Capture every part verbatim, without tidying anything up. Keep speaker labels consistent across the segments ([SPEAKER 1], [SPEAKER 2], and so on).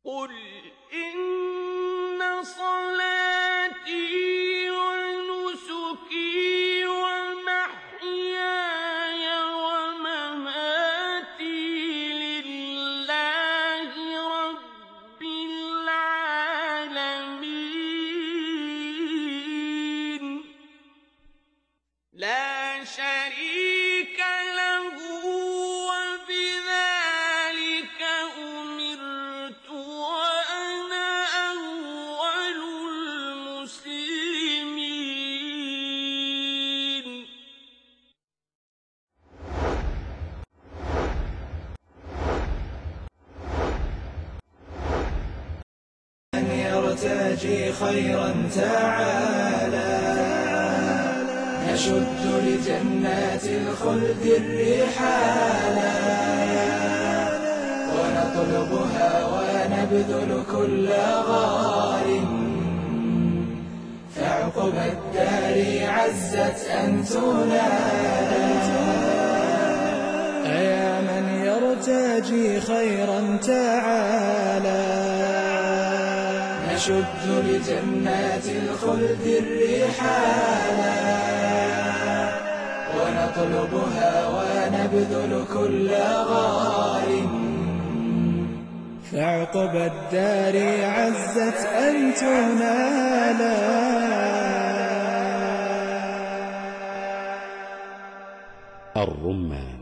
[SPEAKER 1] قل إن صلاتي ونسكي ومحياي ومماتي لله رب العالمين لا شريك له وبذلك أمرت وأنا أول المسلمين.
[SPEAKER 2] من يرتجي خيرا تعالى نشد لجنات الخلد الرحالا ونطلبها ونبذل كل غار فعقب الدار عزت أن تنالا. يا من يرتجي خيرا تعالى نشد لجنات الخلد الرحالا ونطلبها ونبذل كل غار فعقب الدار عزت أن تنالا.
[SPEAKER 3] الرمان.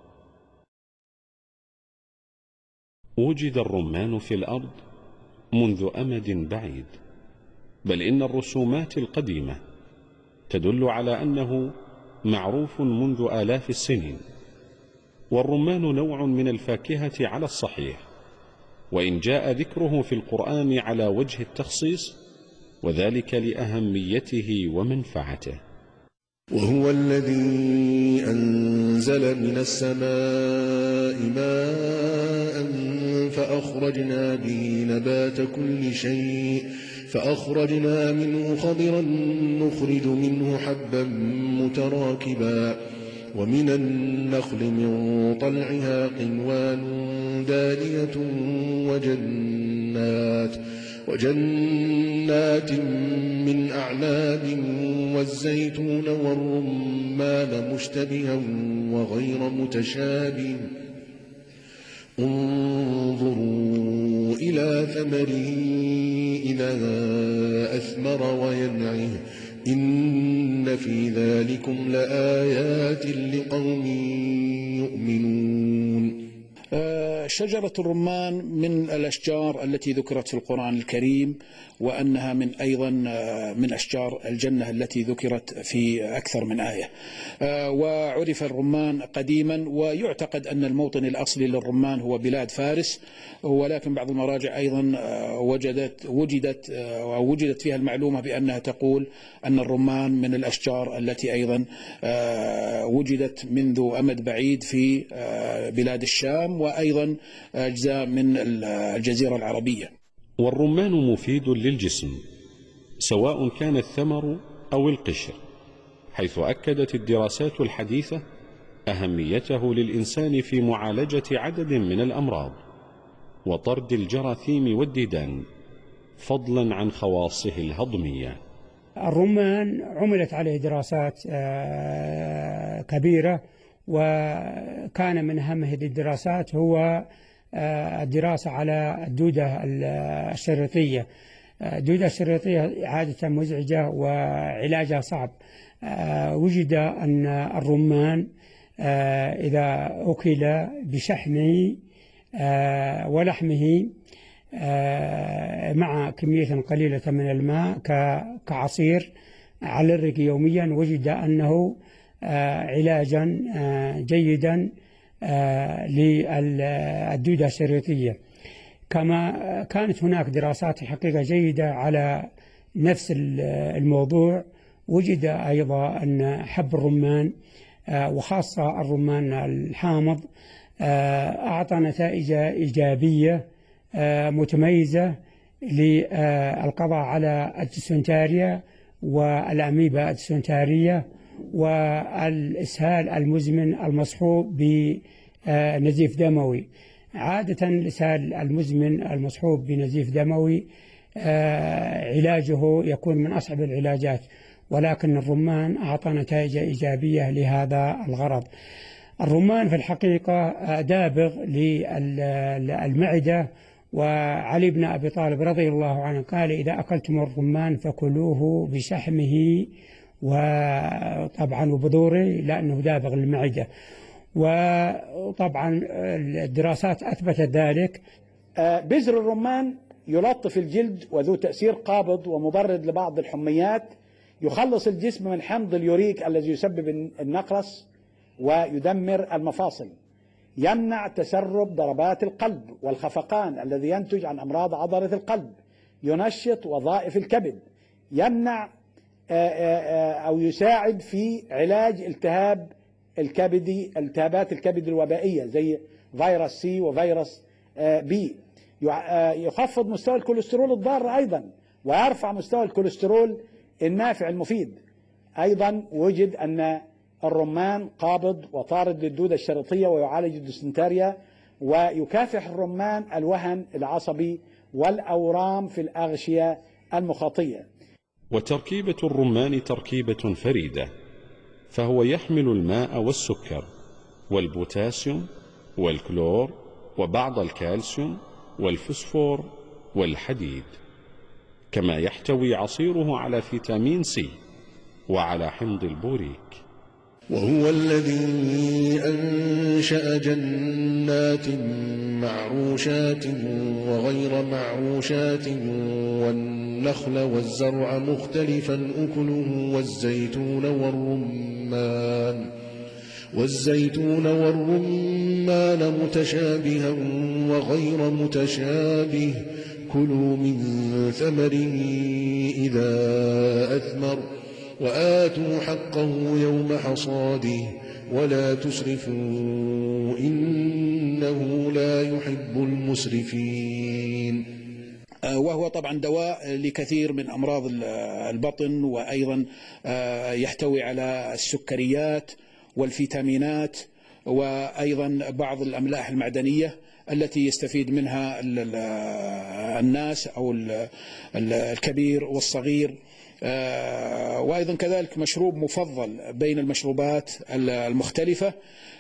[SPEAKER 3] وجد الرمان في الأرض منذ أمد بعيد، بل إن الرسومات القديمة تدل على أنه معروف منذ آلاف السنين. والرمان نوع من الفاكهة على الصحيح، وإن جاء ذكره في القرآن على وجه التخصيص، وذلك لأهميته ومنفعته.
[SPEAKER 4] وهو الذي أنزل من السماء ماء فأخرجنا به نبات كل شيء فأخرجنا منه خضرا نخرج منه حبا متراكبا ومن النخل من طلعها قنوان دانية وجنات وجنات من أعناب والزيتون والرمان مشتبها وغير متشابه انظروا إلى ثمره إذا أثمر وينعه إن في ذلكم لآيات لقوم يؤمنون.
[SPEAKER 5] شجرة الرمان من الأشجار التي ذكرت في القرآن الكريم، وأنها من أيضا من أشجار الجنة التي ذكرت في أكثر من آية. وعرف الرمان قديما، ويعتقد أن الموطن الأصلي للرمان هو بلاد فارس، ولكن بعض المراجع أيضا وجدت وجدت وجدت فيها المعلومة بأنها تقول أن الرمان من الأشجار التي أيضا وجدت منذ أمد بعيد في بلاد الشام وأيضا أجزاء من الجزيرة العربية.
[SPEAKER 3] والرمان مفيد للجسم سواء كان الثمر أو القشر، حيث أكدت الدراسات الحديثة أهميته للإنسان في معالجة عدد من الأمراض وطرد الجراثيم والديدان، فضلا عن خواصه الهضمية.
[SPEAKER 6] الرمان عملت عليه دراسات كبيرة، وكان من أهم هذه الدراسات هو الدراسة على الدودة الشريطية. الدودة الشريطية عادة مزعجة وعلاجها صعب. وجد أن الرمان إذا أكل بشحمه ولحمه مع كمية قليلة من الماء كعصير على الريق يوميا، وجد أنه علاجا جيدا للدودة الشريطية. كما كانت هناك دراسات حقيقة جيدة على نفس الموضوع. وجد أيضا أن حب الرمان وخاصة الرمان الحامض أعطى نتائج إيجابية متميزة للقضاء على الديسنتريا والأميبا الديسنترية والإسهال المزمن المصحوب بنزيف دموي. عادة الإسهال المزمن المصحوب بنزيف دموي علاجه يكون من أصعب العلاجات، ولكن الرمان أعطى نتائج إيجابية لهذا الغرض. الرمان في الحقيقة دابغ للمعدة، وعلي بن أبي طالب رضي الله عنه قال: إذا أكلتم الرمان فكلوه بشحمه وطبعا وبذوره لأنه دابغ للمعدة. وطبعا الدراسات أثبتت ذلك.
[SPEAKER 5] بذر الرمان يلطف الجلد وذو تأثير قابض ومبرد لبعض الحميات، يخلص الجسم من حمض اليوريك الذي يسبب النقرس ويدمر المفاصل، يمنع تسرب ضربات القلب والخفقان الذي ينتج عن أمراض عضلة القلب، ينشط وظائف الكبد، يمنع أو يساعد في علاج التهاب الكبدي التهابات الكبد الوبائية زي فيروس سي وفيروس بي، يخفض مستوى الكوليسترول الضار أيضا، ويرفع مستوى الكوليسترول النافع المفيد. أيضا وجد أن الرمان قابض وطارد للدودة الشريطية ويعالج الديسنتريا، ويكافح الرمان الوهن العصبي والأورام في الأغشية المخاطية.
[SPEAKER 3] وتركيبة الرمان تركيبة فريدة، فهو يحمل الماء والسكر والبوتاسيوم والكلور وبعض الكالسيوم والفوسفور والحديد، كما يحتوي عصيره على فيتامين سي وعلى حمض البوريك.
[SPEAKER 4] وهو الذي أنشأ جنات معروشات وغير معروشات والنخل والزرع مختلفا أكله والزيتون والرمان والزيتون والرمان متشابها وغير متشابه، كلوا من ثمره إذا أثمر وآتوا حقه يوم حصاده ولا تسرفوا إنه لا يحب المسرفين.
[SPEAKER 5] وهو طبعا دواء لكثير من أمراض البطن، وأيضا يحتوي على السكريات والفيتامينات وأيضا بعض الأملاح المعدنية التي يستفيد منها الناس أو الكبير والصغير. وأيضا كذلك مشروب مفضل بين المشروبات المختلفة،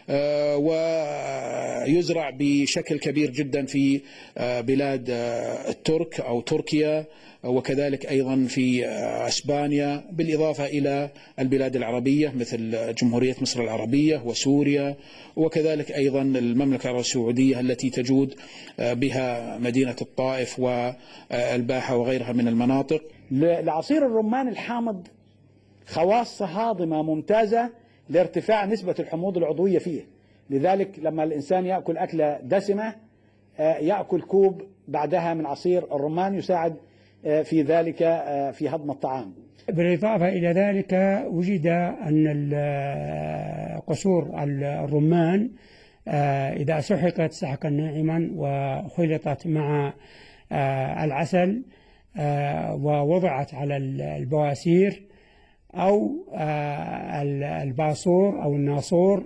[SPEAKER 5] ويزرع بشكل كبير جدا في بلاد الترك أو تركيا، وكذلك أيضا في أسبانيا، بالإضافة إلى البلاد العربية مثل جمهورية مصر العربية وسوريا، وكذلك أيضا المملكة العربية السعودية التي تجود بها مدينة الطائف والباحة وغيرها من المناطق. لعصير الرمان الحامض خواص هاضمة ممتازة لارتفاع نسبة الحموض العضوية فيه، لذلك لما الإنسان يأكل أكلة دسمة يأكل كوب بعدها من عصير الرمان يساعد في ذلك في هضم الطعام.
[SPEAKER 6] بالإضافة إلى ذلك وجد أن قشور الرمان إذا سحقت سحقا ناعما وخلطت مع العسل ووضعت على البواسير أو الباصور أو الناصور،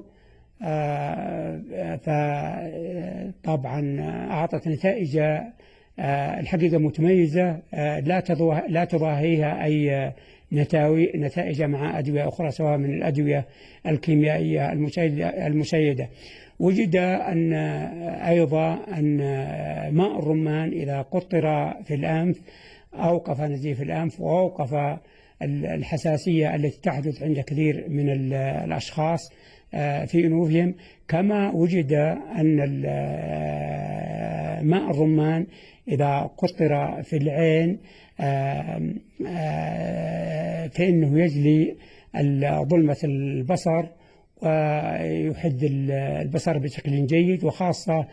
[SPEAKER 6] فطبعا أعطت نتائج الحقيقة متميزة لا تضاهيها أي نتائج مع أدوية أخرى سواء من الأدوية الكيميائية المسيدة. وجد أن أيضا أن ماء الرمان إذا قطر في الأنف أوقف نزيف الأنف وأوقف الحساسية التي تحدث عند كثير من الأشخاص في أنوفهم. كما وجد أن ماء الرمان إذا قطر في العين فإنه يجلي ظلمة البصر ويحد البصر بشكل جيد، وخاصة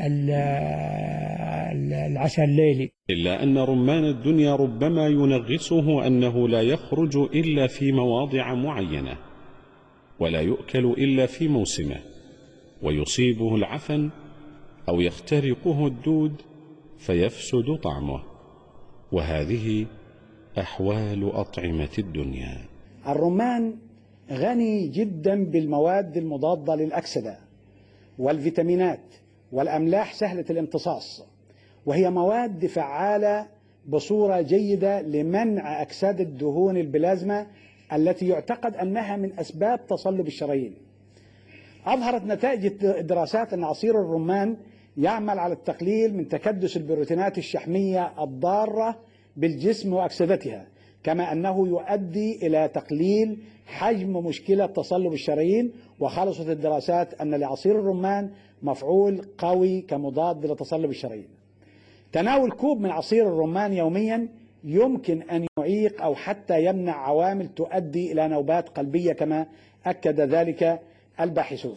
[SPEAKER 6] العشاء الليلي.
[SPEAKER 3] إلا أن رمان الدنيا ربما ينغصه أنه لا يخرج إلا في مواضع معينة، ولا يؤكل إلا في موسمه، ويصيبه العفن أو يخترقه الدود فيفسد طعمه، وهذه أحوال أطعمة الدنيا.
[SPEAKER 5] الرمان غني جدا بالمواد المضادة للأكسدة والفيتامينات والأملاح سهلة الامتصاص، وهي مواد فعالة بصورة جيدة لمنع أكساد الدهون البلازما التي يعتقد أنها من أسباب تصلب الشرايين. أظهرت نتائج الدراسات أن عصير الرمان يعمل على التقليل من تكدس البروتينات الشحمية الضارة بالجسم وأكسدتها، كما أنه يؤدي إلى تقليل حجم مشكلة تصلب الشرايين. وخلصت الدراسات أن لعصير الرمان مفعول قوي كمضاد لتصلب الشرايين. تناول كوب من عصير الرمان يوميا يمكن أن يعيق أو حتى يمنع عوامل تؤدي إلى نوبات قلبية، كما أكد ذلك الباحثون.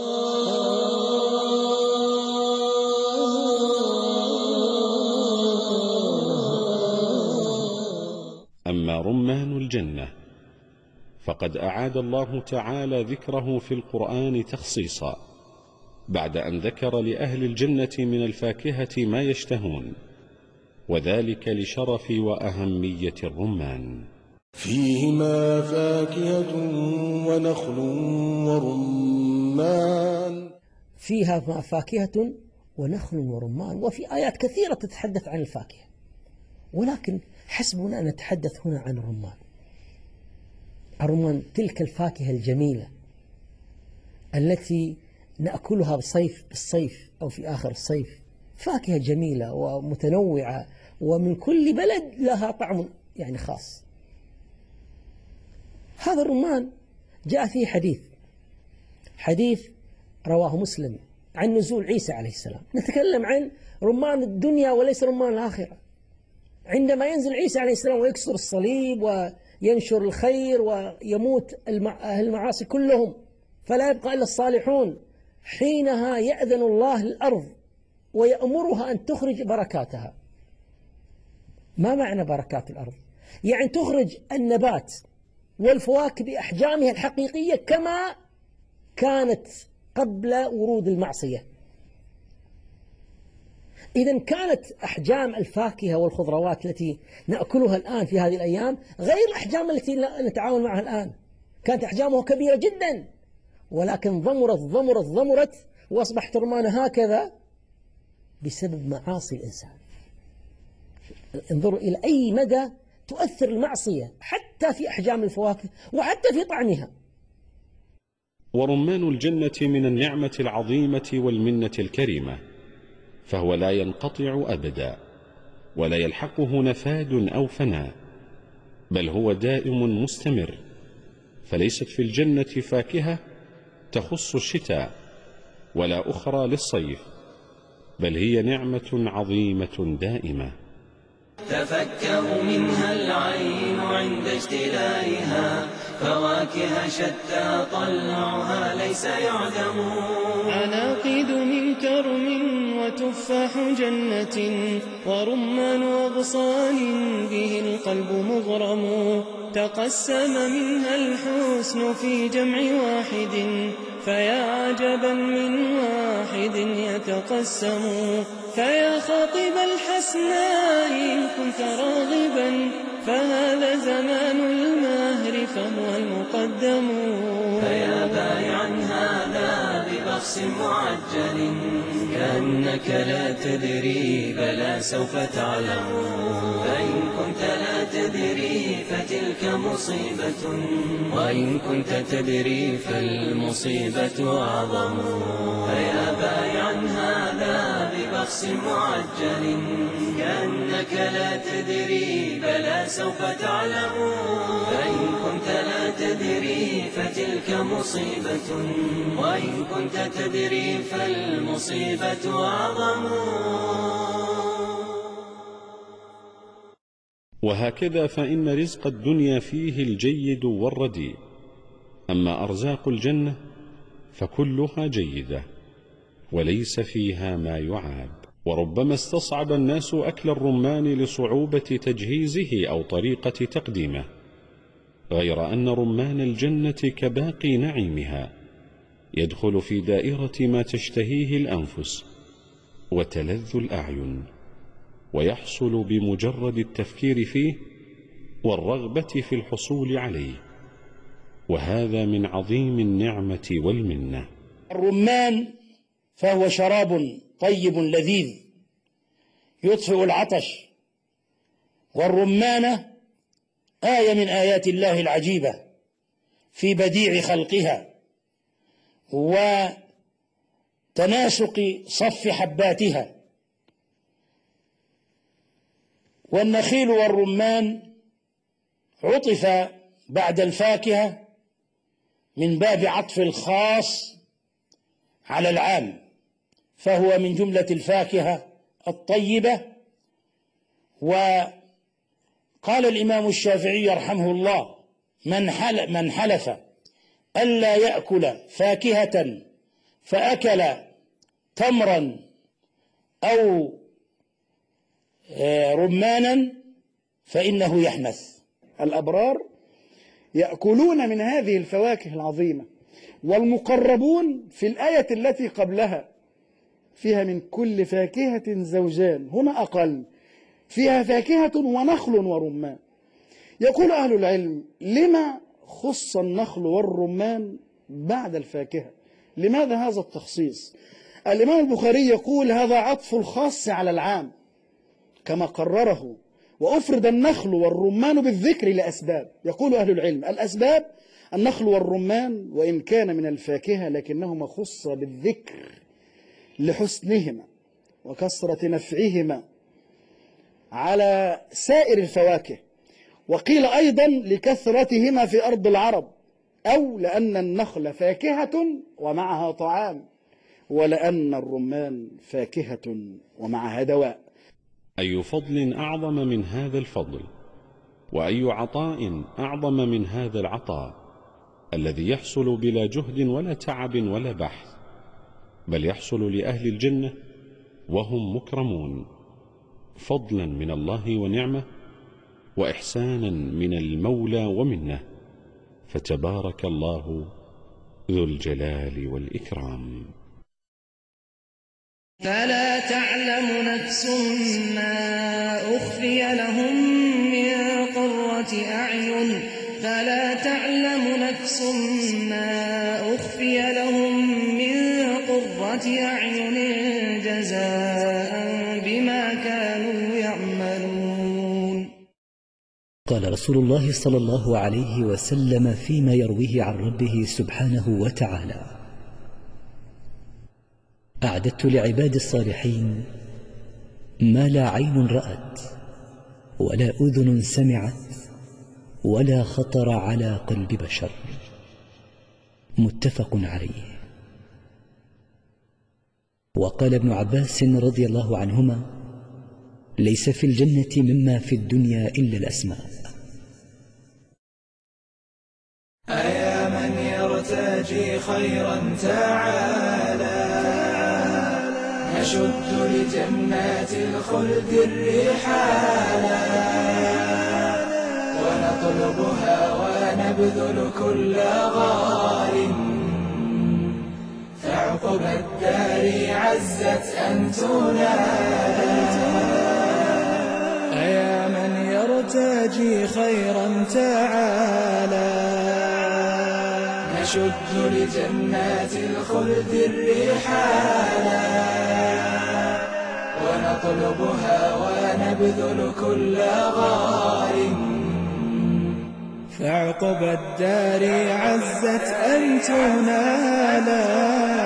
[SPEAKER 3] أما رمان الجنة فقد أعاد الله تعالى ذكره في القرآن تخصيصا، بعد أن ذكر لأهل الجنة من الفاكهة ما يشتهون، وذلك لشرف وأهمية الرمان.
[SPEAKER 4] فيهما فاكهة ونخل ورمان.
[SPEAKER 7] فيها فاكهة ونخل ورمان، وفي آيات كثيرة تتحدث عن الفاكهة، ولكن حسبنا أن نتحدث هنا عن الرمان. الرمان تلك الفاكهة الجميلة التي نأكلها بصيف بالصيف أو في آخر الصيف، فاكهة جميلة ومتنوعة ومن كل بلد لها طعم يعني خاص. هذا الرمان جاء فيه حديث حديث رواه مسلم عن نزول عيسى عليه السلام. نتكلم عن رمان الدنيا وليس رمان الآخرة. عندما ينزل عيسى عليه السلام ويكسر الصليب وينشر الخير ويموت أهل المعاصي كلهم فلا يبقى إلا الصالحون، حينها يأذن الله للأرض ويأمرها أن تخرج بركاتها. ما معنى بركات الأرض؟ يعني تخرج النبات والفواكه بأحجامها الحقيقية كما كانت قبل ورود المعصية. إذن كانت أحجام الفاكهة والخضروات التي نأكلها الآن في هذه الأيام غير الأحجام التي نتعامل معها الآن. كانت أحجامها كبيرة جدا، ولكن ضمرت ضمرت ضمرت وأصبحت رمان هكذا بسبب معاصي الإنسان. انظروا إلى أي مدى تؤثر المعصية حتى في أحجام الفواكه وحتى في طعمها.
[SPEAKER 3] ورمان الجنة من النعمة العظيمة والمنة الكريمة، فهو لا ينقطع أبدا ولا يلحقه نفاد أو فناء، بل هو دائم مستمر. فليست في الجنة فاكهة تخص الشتاء ولا أخرى للصيف، بل هي نعمة عظيمة دائمة.
[SPEAKER 2] تفكه منها العين عند اشتلائها، فواكه شتى طلعها ليس يعدم.
[SPEAKER 8] عناقيد من كرم وتفاح جنة، ورمان أغصان به القلب مغرم. تقسم منها الحسن في جمع واحد، فيا عجبا من واحد يتقسم. فيا خاطب الحسناء إن كنت راغبا، فهذا زمان المهر فهو المقدم.
[SPEAKER 2] فيا بايعا هذا ببخس معجل، كأنك لا تدري بلى سوف تعلم. فإن كنت لا تدري فتلك مصيبة، وإن كنت تدري فالمصيبة أعظم. فيا بايعا هذا ببخس معجل، كأنك لا تدري بلى سوف تعلم. فإن كنت لا تدري فتلك مصيبة، وإن كنت تدري فالمصيبة أعظم.
[SPEAKER 3] وهكذا فإن رزق الدنيا فيه الجيد والرديء، أما أرزاق الجنة فكلها جيدة وليس فيها ما يعاب. وربما استصعب الناس أكل الرمان لصعوبة تجهيزه أو طريقة تقديمه، غير أن رمان الجنة كباقي نعيمها يدخل في دائرة ما تشتهيه الأنفس وتلذ الأعين، ويحصل بمجرد التفكير فيه والرغبة في الحصول عليه، وهذا من عظيم النعمة والمنة.
[SPEAKER 5] الرمان فهو شراب طيب لذيذ يطفئ العطش. والرمانة آية من آيات الله العجيبة في بديع خلقها وتناسق صف حباتها. والنخيل والرمان عطف بعد الفاكهة من باب عطف الخاص على العام، فهو من جملة الفاكهة الطيبة. وقال الإمام الشافعي رحمه الله: من حلف, من حلف ألا يأكل فاكهة فأكل تمرا أو رمانا فإنه يحنث. الأبرار يأكلون من هذه الفواكه العظيمة، والمقربون في الآية التي قبلها فيها من كل فاكهة زوجان، هنا أقل، فيها فاكهة ونخل ورمان. يقول أهل العلم: لما خص النخل والرمان بعد الفاكهة؟ لماذا هذا التخصيص؟ الإمام البخاري يقول: هذا عطف الخاص على العام كما قرره، وأفرد النخل والرمان بالذكر لأسباب. يقول أهل العلم: الأسباب النخل والرمان وإن كان من الفاكهة لكنهما خص بالذكر لحسنهما وكثرة نفعهما على سائر الفواكه، وقيل أيضا لكثرتهما في أرض العرب، أو لأن النخل فاكهة ومعها طعام، ولأن الرمان فاكهة ومعها دواء.
[SPEAKER 3] أي فضل أعظم من هذا الفضل، وأي عطاء أعظم من هذا العطاء الذي يحصل بلا جهد ولا تعب ولا بحث، بل يحصل لأهل الجنة وهم مكرمون، فضلا من الله ونعمة، وإحسانا من المولى ومنه، فتبارك الله ذو الجلال والإكرام.
[SPEAKER 8] فلا تعلم نفس ما أخفي لهم من قرة أعين فلا تعلم نفس ما أخفي لهم من قرة أعين جزاء بما كانوا يعملون.
[SPEAKER 9] قال رسول الله صلى الله عليه وسلم فيما يرويه عن ربه سبحانه وتعالى: أعددت لعباد الصالحين ما لا عين رأت ولا أذن سمعت ولا خطر على قلب بشر. متفق عليه. وقال ابن عباس رضي الله عنهما: ليس في الجنة مما في الدنيا إلا الأسماء.
[SPEAKER 2] أيا من يرتجي خيرا تعالى نشد لجنات الخلد الرحالا ونطلبها ونبذل كل غار فعقب الدار عزت أن تنالا.
[SPEAKER 10] أيا من يرتجي خيرا تعالى
[SPEAKER 2] نشد لجنات الخلد الرحالا ونطلبها ونبذل كل غار
[SPEAKER 10] فعقب الدار عزت أن تنالا.